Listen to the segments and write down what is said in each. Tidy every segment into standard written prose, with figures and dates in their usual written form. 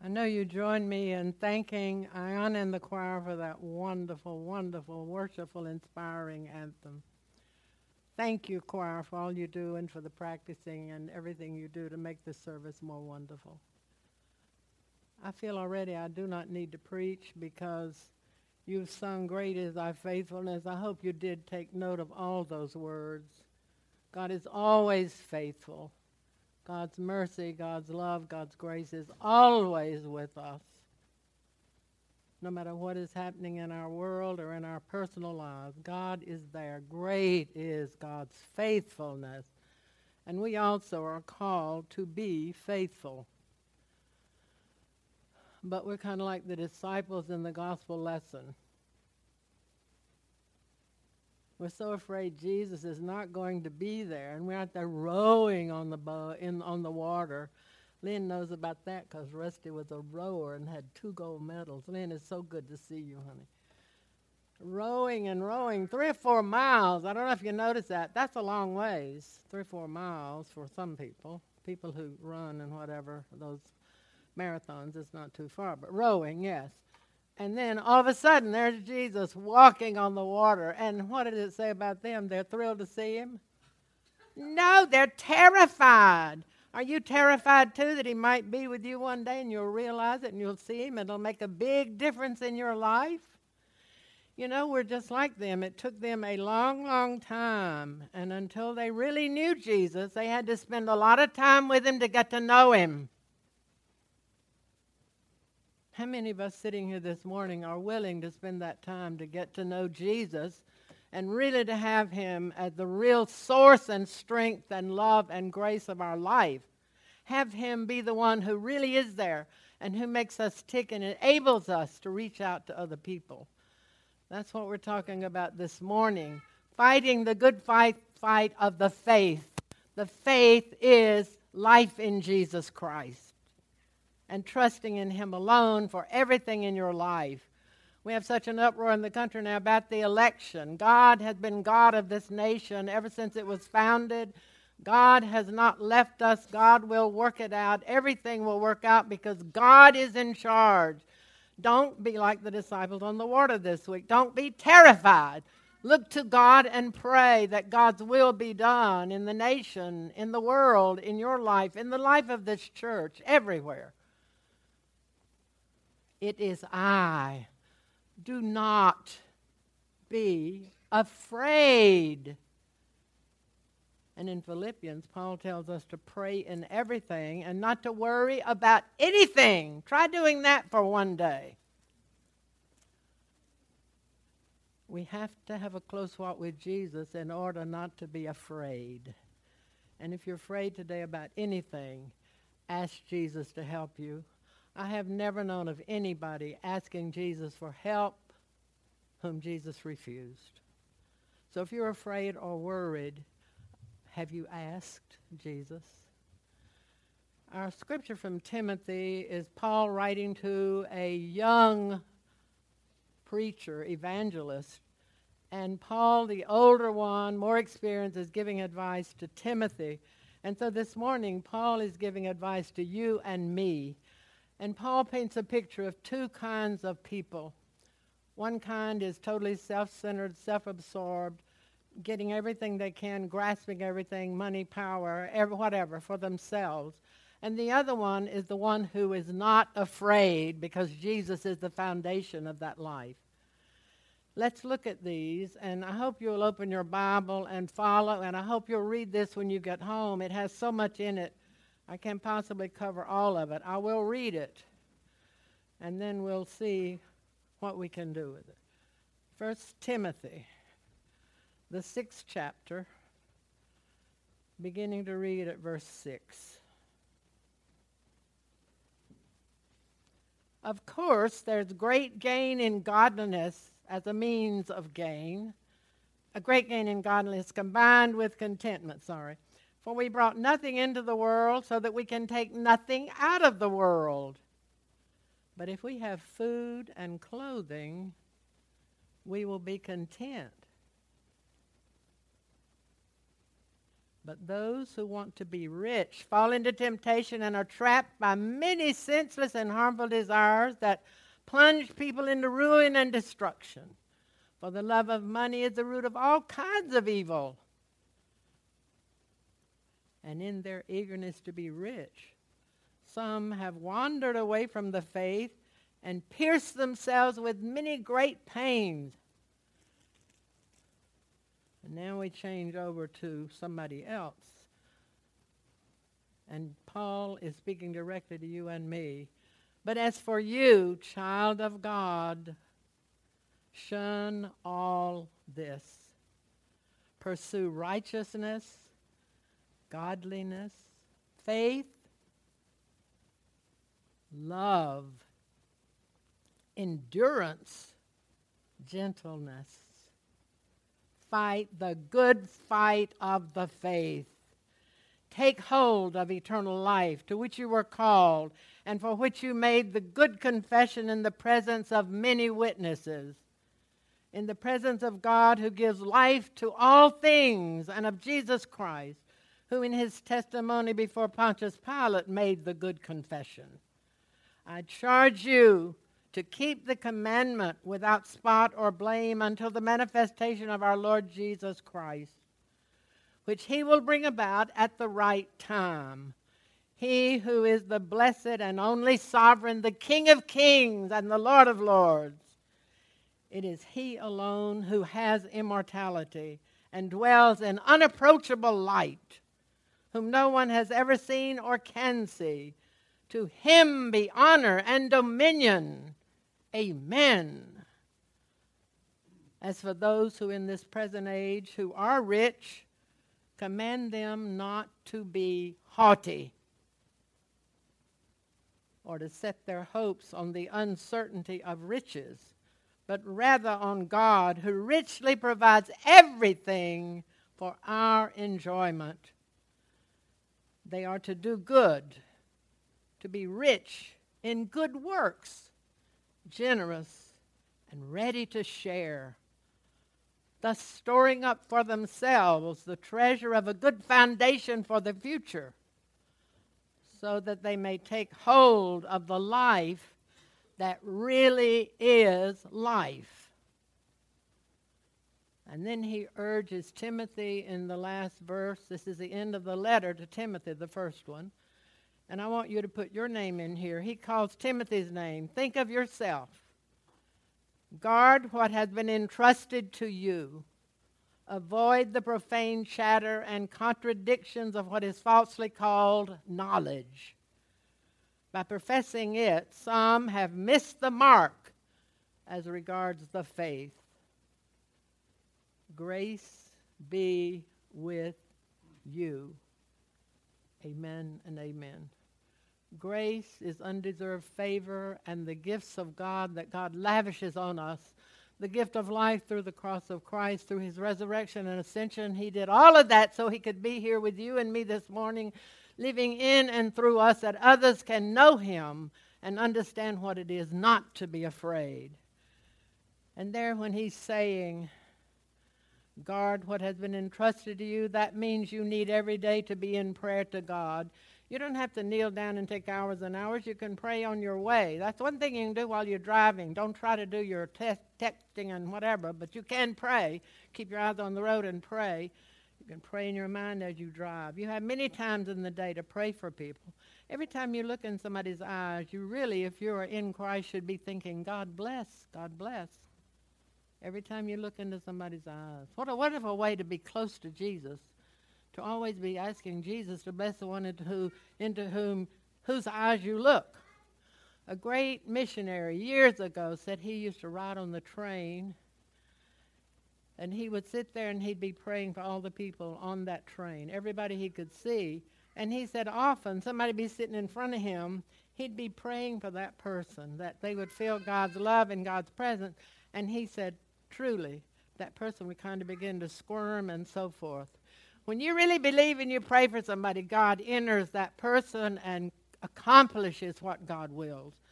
I know you join me in thanking Ion and the choir for that wonderful, wonderful, worshipful, inspiring anthem. Thank you, choir, for all you do and for the practicing and everything you do to make this service more wonderful. I feel already I do not need to preach because you've sung Great is Thy Faithfulness. I hope you did take note of all those words. God is always faithful. God's mercy, God's love, God's grace is always with us. No matter what is happening in our world or in our personal lives, God is there. Great is God's faithfulness. And we also are called to be faithful. But we're kind of like the disciples in the gospel lesson. We're so afraid Jesus is not going to be there, and we're out there rowing on the on the water. Lynn knows about that because Rusty was a rower and had 2 gold medals. Lynn, it's so good to see you, honey. Rowing and rowing 3 or 4 miles. I don't know if you noticed that. That's a long ways, 3 or 4 miles for some people who run and whatever, those marathons. It's not too far, but rowing, yes. And then all of a sudden, there's Jesus walking on the water. And what did it say about them? They're thrilled to see him? No, they're terrified. Are you terrified too that he might be with you one day and you'll realize it and you'll see him and it'll make a big difference in your life? You know, we're just like them. It took them a long, long time. And until they really knew Jesus, they had to spend a lot of time with him to get to know him. How many of us sitting here this morning are willing to spend that time to get to know Jesus and really to have him as the real source and strength and love and grace of our life? Have him be the one who really is there and who makes us tick and enables us to reach out to other people. That's what we're talking about this morning. Fighting the good fight of the faith. The faith is life in Jesus Christ. And trusting in him alone for everything in your life. We have such an uproar in the country now about the election. God has been God of this nation ever since it was founded. God has not left us. God will work it out. Everything will work out because God is in charge. Don't be like the disciples on the water this week. Don't be terrified. Look to God and pray that God's will be done in the nation, in the world, in your life, in the life of this church, everywhere. It is I. Do not be afraid. And in Philippians, Paul tells us to pray in everything and not to worry about anything. Try doing that for one day. We have to have a close walk with Jesus in order not to be afraid. And if you're afraid today about anything, ask Jesus to help you. I have never known of anybody asking Jesus for help whom Jesus refused. So if you're afraid or worried, have you asked Jesus? Our scripture from Timothy is Paul writing to a young preacher, evangelist, and Paul, the older one, more experienced, is giving advice to Timothy. And so this morning, Paul is giving advice to you and me. And Paul paints a picture of 2 kinds of people. One kind is totally self-centered, self-absorbed, getting everything they can, grasping everything, money, power, whatever, for themselves. And the other one is the one who is not afraid because Jesus is the foundation of that life. Let's look at these, and I hope you'll open your Bible and follow, and I hope you'll read this when you get home. It has so much in it. I can't possibly cover all of it. I will read it, and then we'll see what we can do with it. 1 Timothy, the 6th chapter, beginning to read at verse 6. Of course, there's great gain in godliness as a means of gain, a great gain in godliness combined with contentment, For we brought nothing into the world so that we can take nothing out of the world. But if we have food and clothing, we will be content. But those who want to be rich fall into temptation and are trapped by many senseless and harmful desires that plunge people into ruin and destruction. For the love of money is the root of all kinds of evil. And in their eagerness to be rich, some have wandered away from the faith and pierced themselves with many great pains. And now we change over to somebody else. And Paul is speaking directly to you and me. But as for you, child of God, shun all this. Pursue righteousness, godliness, faith, love, endurance, gentleness. Fight the good fight of the faith. Take hold of eternal life, to which you were called, and for which you made the good confession in the presence of many witnesses. In the presence of God, who gives life to all things, and of Jesus Christ, who in his testimony before Pontius Pilate made the good confession. I charge you to keep the commandment without spot or blame until the manifestation of our Lord Jesus Christ, which he will bring about at the right time. He who is the blessed and only sovereign, the King of kings and the Lord of lords. It is he alone who has immortality and dwells in unapproachable light, whom no one has ever seen or can see. To him be honor and dominion. Amen. As for those who in this present age who are rich, command them not to be haughty or to set their hopes on the uncertainty of riches, but rather on God, who richly provides everything for our enjoyment. They are to do good, to be rich in good works, generous and ready to share, thus storing up for themselves the treasure of a good foundation for the future, so that they may take hold of the life that really is life. And then he urges Timothy in the last verse. This is the end of the letter to Timothy, the first one. And I want you to put your name in here. He calls Timothy's name. Think of yourself. Guard what has been entrusted to you. Avoid the profane chatter and contradictions of what is falsely called knowledge. By professing it, some have missed the mark as regards the faith. Grace be with you. Amen and amen. Grace is undeserved favor and the gifts of God that God lavishes on us. The gift of life through the cross of Christ, through his resurrection and ascension. He did all of that so he could be here with you and me this morning, living in and through us, that others can know him and understand what it is not to be afraid. And there when he's saying, guard what has been entrusted to you, that means you need every day to be in prayer to God. You don't have to kneel down and take hours and hours. You can pray on your way. That's one thing you can do while you're driving. Don't try to do your texting and whatever, but you can pray. Keep your eyes on the road and pray. You can pray in your mind as you drive. You have many times in the day to pray for people. Every time you look in somebody's eyes, you really, if you are in Christ, should be thinking, God bless, God bless. Every time you look into somebody's eyes. What a wonderful way to be close to Jesus, to always be asking Jesus to bless the one into whose eyes you look. A great missionary years ago said he used to ride on the train, and he would sit there and he'd be praying for all the people on that train, everybody he could see. And he said often somebody be sitting in front of him, he'd be praying for that person, that they would feel God's love and God's presence. And he said, truly, that person would kind of begin to squirm and so forth. When you really believe and you pray for somebody, God enters that person and accomplishes what God wills.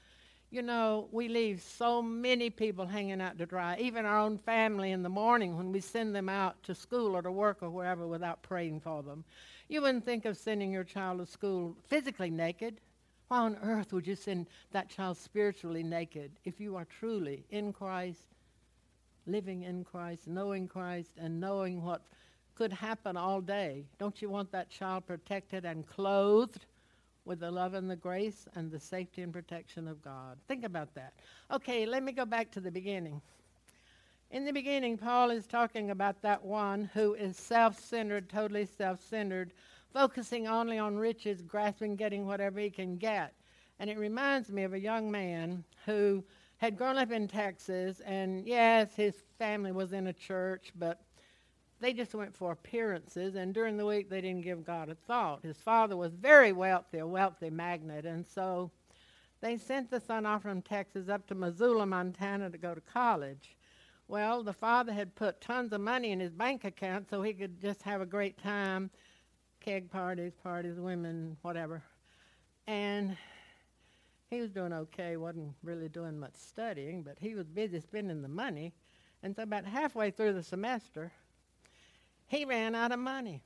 You know, we leave so many people hanging out to dry, even our own family in the morning when we send them out to school or to work or wherever without praying for them. You wouldn't think of sending your child to school physically naked. Why on earth would you send that child spiritually naked if you are truly in Christ, living in Christ, and knowing what could happen all day? Don't you want that child protected and clothed with the love and the grace and the safety and protection of God? Think about that. Okay, let me go back to the beginning. In the beginning, Paul is talking about that one who is self-centered, totally self-centered, focusing only on riches, grasping, getting whatever he can get. And it reminds me of a young man who had grown up in Texas, and yes, his family was in a church, but they just went for appearances, and during the week they didn't give God a thought. His father was very wealthy, a wealthy magnate, and so they sent the son off from Texas up to Missoula, Montana to go to college. Well, the father had put tons of money in his bank account so he could just have a great time, keg parties, women, whatever. And he was doing okay, wasn't really doing much studying, but he was busy spending the money. And so about halfway through the semester, he ran out of money.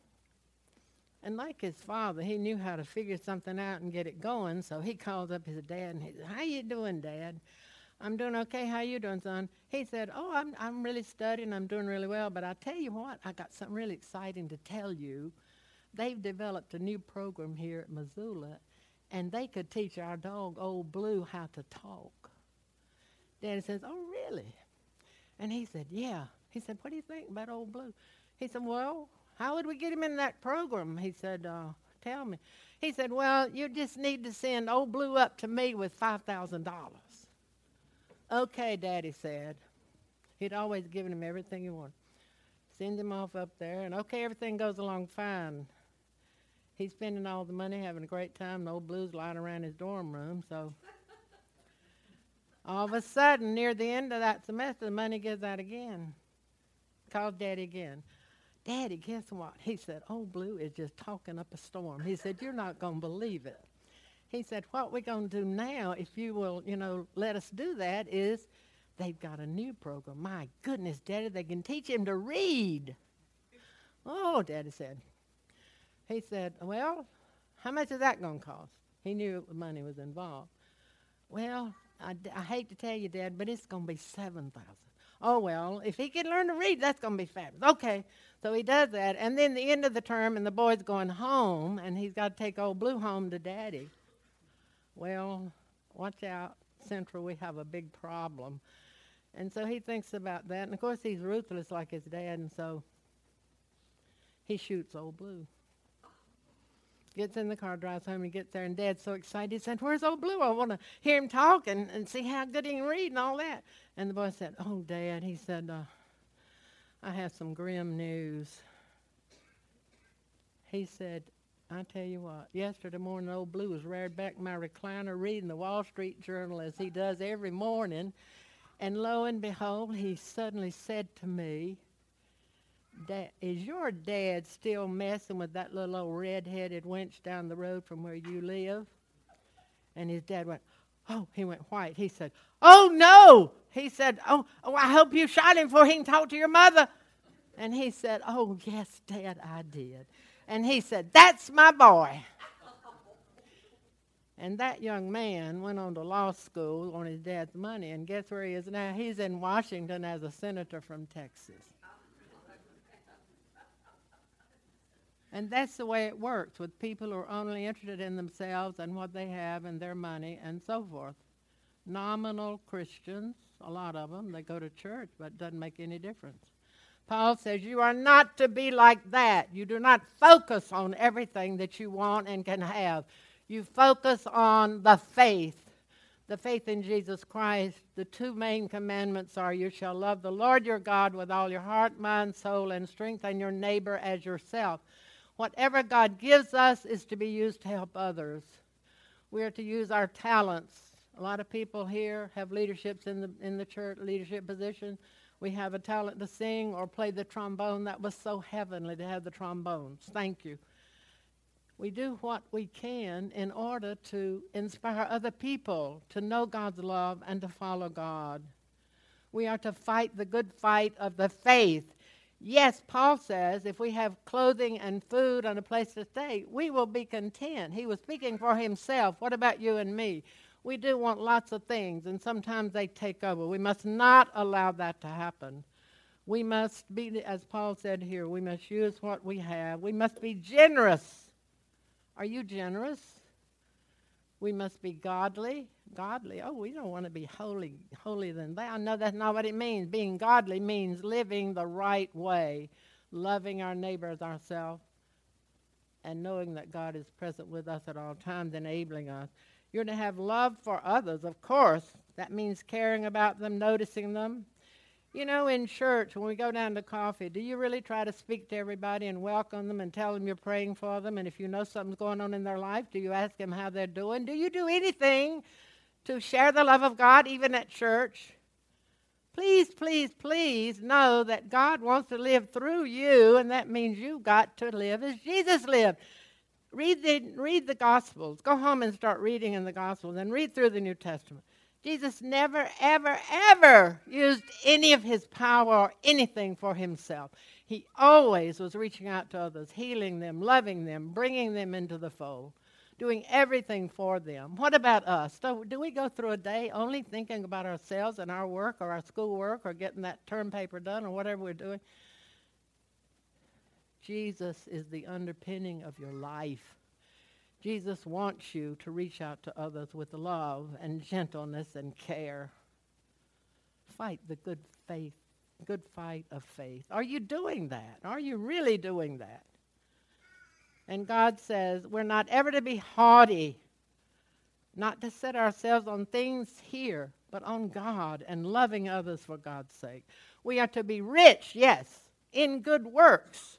And like his father, he knew how to figure something out and get it going, so he called up his dad and he said, "How you doing, Dad?" "I'm doing okay. How you doing, son?" He said, "Oh, I'm really studying. I'm doing really well, but I tell you what, I got something really exciting to tell you. They've developed a new program here at Missoula, and they could teach our dog, Old Blue, how to talk." Daddy says, "Oh, really?" And he said, "Yeah." He said, "What do you think about Old Blue?" He said, "Well, how would we get him in that program?" He said, "Tell me." He said, "Well, you just need to send Old Blue up to me with $5,000. "Okay," Daddy said. He'd always given him everything he wanted. Send him off up there, and okay, everything goes along fine. He's spending all the money, having a great time, and Old Blue's lying around his dorm room, so all of a sudden, near the end of that semester, the money gives out again. Calls Daddy again. "Daddy, guess what?" He said, "Old Blue is just talking up a storm." He said, "You're not going to believe it." He said, "What we're going to do now, if you will, let us do that, is they've got a new program." "My goodness, Daddy, they can teach him to read." "Oh," Daddy said. He said, "Well, how much is that going to cost?" He knew the money was involved. "Well, I hate to tell you, Dad, but it's going to be $7,000. "Oh, well, if he can learn to read, that's going to be fabulous." Okay, so he does that. And then the end of the term, and the boy's going home, and he's got to take Old Blue home to Daddy. Well, watch out, Central, we have a big problem. And so he thinks about that. And, of course, he's ruthless like his dad, and so he shoots Old Blue. Gets in the car, drives home, and gets there, and Dad's so excited. He said, "Where's Old Blue? I want to hear him talk and see how good he can read and all that." And the boy said, "Oh, Dad," he said, "I have some grim news." He said, "I tell you what, yesterday morning Old Blue was reared back in my recliner reading the Wall Street Journal as he does every morning. And lo and behold, he suddenly said to me, 'Is your dad still messing with that little old red-headed wench down the road from where you live?' And his dad went, oh, he went white. He said, 'Oh, no!' He said, oh, I hope you shot him before he can talk to your mother.' And he said, 'Oh, yes, Dad, I did.' And he said, 'That's my boy.'" And that young man went on to law school on his dad's money, and guess where he is now? He's in Washington as a senator from Texas. And that's the way it works with people who are only interested in themselves and what they have and their money and so forth. Nominal Christians, a lot of them, they go to church, but it doesn't make any difference. Paul says you are not to be like that. You do not focus on everything that you want and can have. You focus on the faith in Jesus Christ. The two main commandments are, you shall love the Lord your God with all your heart, mind, soul, and strength, and your neighbor as yourself. Whatever God gives us is to be used to help others. We are to use our talents. A lot of people here have leaderships in the church, leadership position. We have a talent to sing or play the trombone. That was so heavenly to have the trombones. Thank you. We do what we can in order to inspire other people to know God's love and to follow God. We are to fight the good fight of the faith. Yes, Paul says if we have clothing and food and a place to stay, we will be content. He was speaking for himself. What about you and me? We do want lots of things, and sometimes they take over. We must not allow that to happen. We must be, as Paul said here, we must use what we have. We must be generous. Are you generous? We must be godly. Godly. Oh, we don't want to be holier than that. I know that's not what it means. Being godly means living the right way, loving our neighbor as ourselves, and knowing that God is present with us at all times, enabling us. You're to have love for others, of course. That means caring about them, noticing them. You know, in church, when we go down to coffee, do you really try to speak to everybody and welcome them and tell them you're praying for them? And if you know something's going on in their life, do you ask them how they're doing? Do you do anything to share the love of God, even at church? Please, please, please know that God wants to live through you, and that means you've got to live as Jesus lived. Read the Gospels. Go home and start reading in the Gospels and read through the New Testament. Jesus never, ever, ever used any of his power or anything for himself. He always was reaching out to others, healing them, loving them, bringing them into the fold, doing everything for them. What about us? Do we go through a day only thinking about ourselves and our work or our schoolwork or getting that term paper done or whatever we're doing? Jesus is the underpinning of your life. Jesus wants you to reach out to others with love and gentleness and care. Fight the good fight of faith. Are you doing that? Are you really doing that? And God says we're not ever to be haughty, not to set ourselves on things here, but on God and loving others for God's sake. We are to be rich, yes, in good works.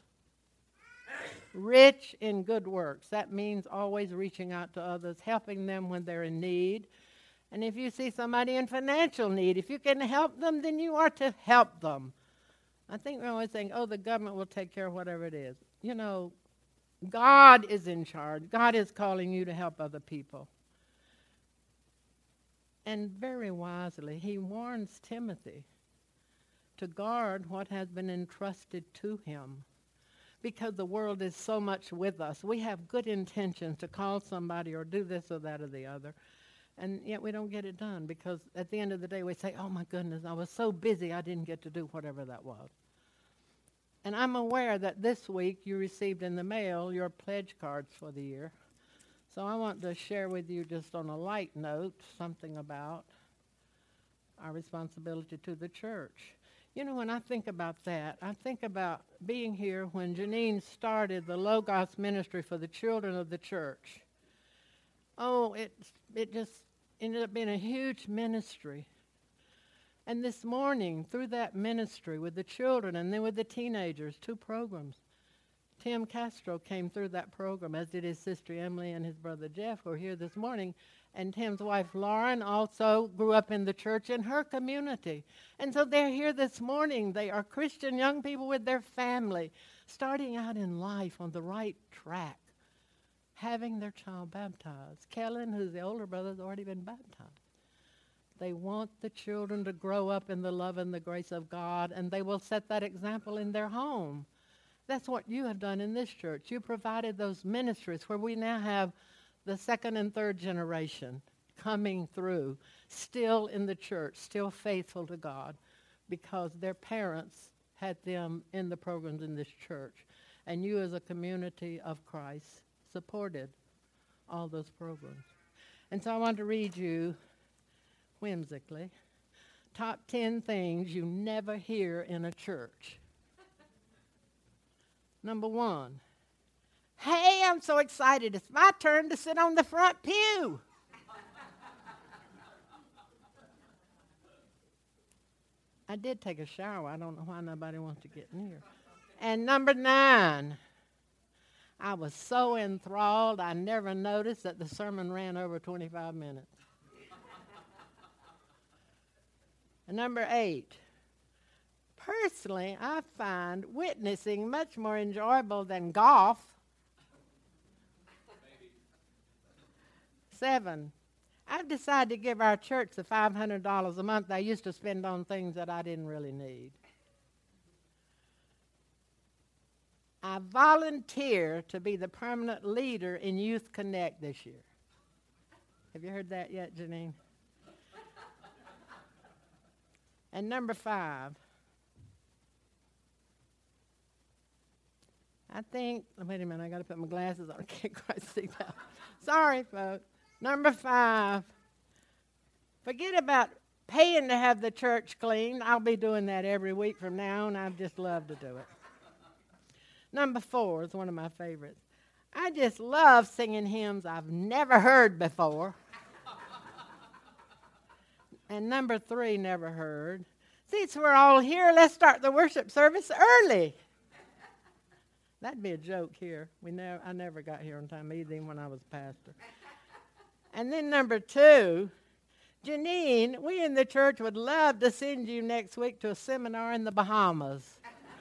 Rich in good works. That means always reaching out to others, helping them when they're in need. And if you see somebody in financial need, if you can help them, then you are to help them. I think we're always saying, oh, the government will take care of whatever it is. You know, God is in charge. God is calling you to help other people. And very wisely, he warns Timothy to guard what has been entrusted to him. Because the world is so much with us. We have good intentions to call somebody or do this or that or the other. And yet we don't get it done because at the end of the day we say, oh my goodness, I was so busy I didn't get to do whatever that was. And I'm aware that this week you received in the mail your pledge cards for the year. So I want to share with you just on a light note something about our responsibility to the church. You know, when I think about that, I think about being here when Janine started the Logos ministry for the children of the church. Oh, it just ended up being a huge ministry. And this morning, through that ministry with the children and then with the teenagers, 2 programs, Tim Castro came through that program, as did his sister Emily and his brother Jeff, who are here this morning. And Tim's wife, Lauren, also grew up in the church in her community. And so they're here this morning. They are Christian young people with their family, starting out in life on the right track, having their child baptized. Kellen, who's the older brother, has already been baptized. They want the children to grow up in the love and the grace of God, and they will set that example in their home. That's what you have done in this church. You provided those ministries where we now have the second and third generation coming through, still in the church, still faithful to God, because their parents had them in the programs in this church. And you as a community of Christ supported all those programs. And so I want to read you, whimsically, top 10 things you never hear in a church. Number 1. Hey, I'm so excited. It's my turn to sit on the front pew. I did take a shower. I don't know why nobody wants to get near. And number 9, I was so enthralled, I never noticed that the sermon ran over 25 minutes. And number 8, personally, I find witnessing much more enjoyable than golf. 7, I've decided to give our church the $500 a month I used to spend on things that I didn't really need. I volunteer to be the permanent leader in Youth Connect this year. Have you heard that yet, Janine? And number 5, I think, wait a minute, I got to put my glasses on. I can't quite see that. Sorry, folks. Number 5, forget about paying to have the church cleaned. I'll be doing that every week from now on. I'd just love to do it. Number 4 is one of my favorites. I just love singing hymns I've never heard before. And number 3, never heard. Since we're all here, let's start the worship service early. That'd be a joke here. I never got here on time either, even when I was pastor. And then number 2, Janine, we in the church would love to send you next week to a seminar in the Bahamas.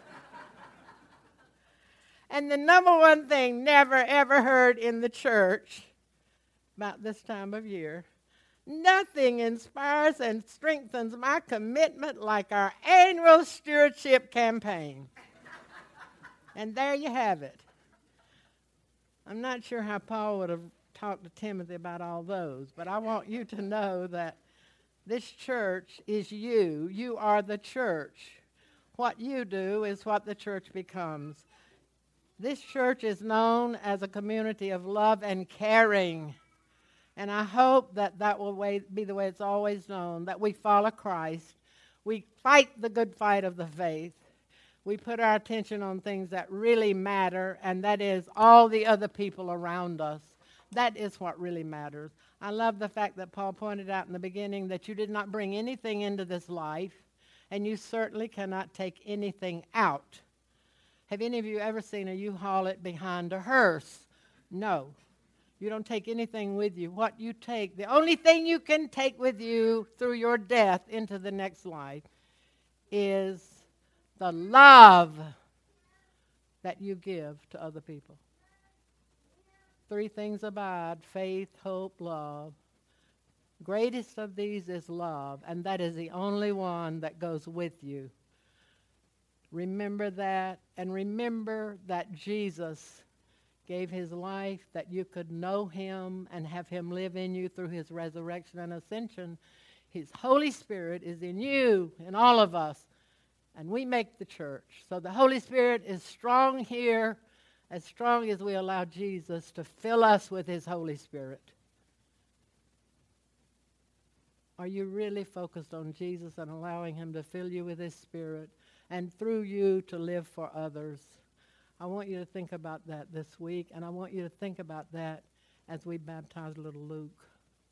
And the number one thing never, ever heard in the church about this time of year, nothing inspires and strengthens my commitment like our annual stewardship campaign. And there you have it. I'm not sure how Paul would have talked to Timothy about all those, but I want you to know that this church is you. You are the church. What you do is what the church becomes. This church is known as a community of love and caring. And I hope that will be the way it's always known, that we follow Christ. We fight the good fight of the faith. We put our attention on things that really matter, and that is all the other people around us. That is what really matters. I love the fact that Paul pointed out in the beginning that you did not bring anything into this life, and you certainly cannot take anything out. Have any of you ever seen a U-Haul it behind a hearse? No. You don't take anything with you. What you take, the only thing you can take with you through your death into the next life is the love that you give to other people. 3 things abide: faith, hope, love. Greatest of these is love, and that is the only one that goes with you. Remember that, and remember that Jesus gave his life that you could know him and have him live in you through his resurrection and ascension. His Holy Spirit is in you, in all of us, and we make the church. So the Holy Spirit is strong here, as strong as we allow Jesus to fill us with his Holy Spirit. Are you really focused on Jesus and allowing him to fill you with his Spirit and through you to live for others? I want you to think about that this week, and I want you to think about that as we baptize little Luke.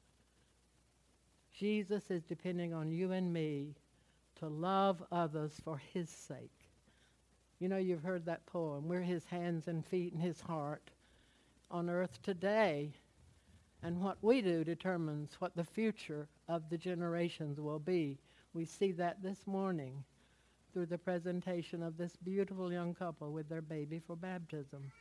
Jesus is depending on you and me to love others for his sake. You know, you've heard that poem. We're his hands and feet and his heart on earth today. And what we do determines what the future of the generations will be. We see that this morning through the presentation of this beautiful young couple with their baby for baptism.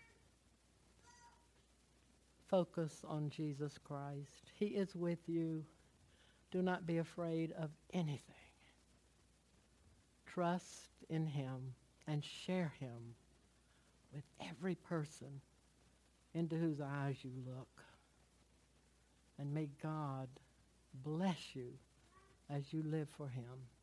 Focus on Jesus Christ. He is with you. Do not be afraid of anything. Trust in him and share him with every person into whose eyes you look. And may God bless you as you live for him.